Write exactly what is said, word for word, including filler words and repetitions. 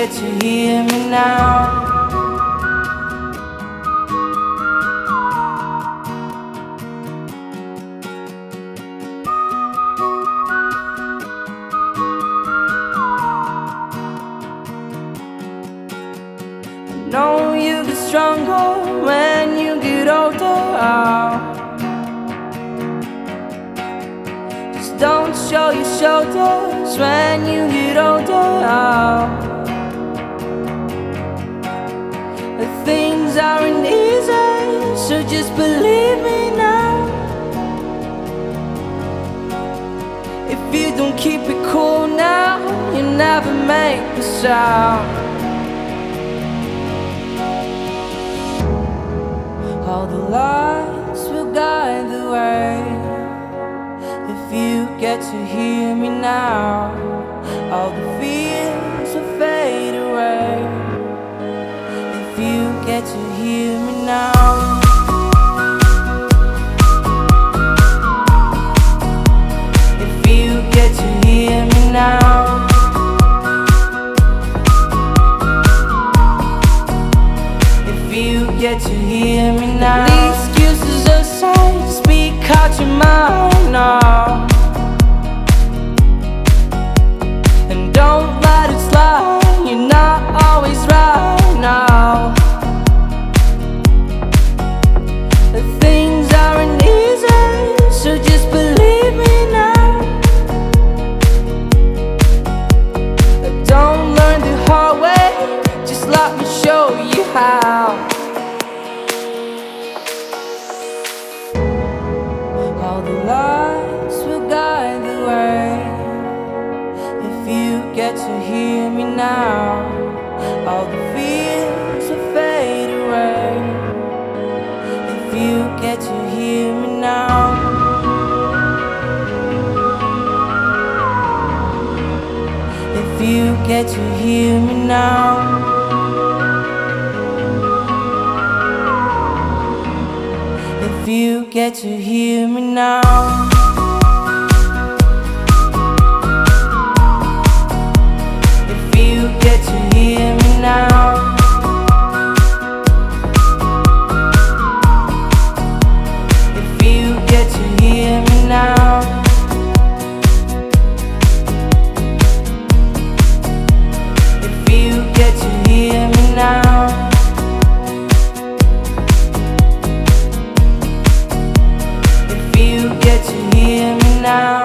get to hear me now. I know you get stronger when you get older. Just don't show your shoulders when you get older. Things aren't easy, so just believe me now. If you don't keep it cool now, you never make a sound. All the lights will guide the way. If you get to hear me now, all the fears will fade away. If you get to hear me now. If you get to hear me now. If you get to hear me now. The excuses aside, speak out your mind now. And don't let it slide, you're not always right now. The things aren't easy, so just believe me now. Don't learn the hard way, just let me show you how. All the lights will guide the way. If you get to hear me now, all the fears will fade away. If you get to hear me now. If you get to hear me now. If you get to hear me now. If you get to hear me now. If you get to hear me now. If you get to hear me now. If you get to hear me now.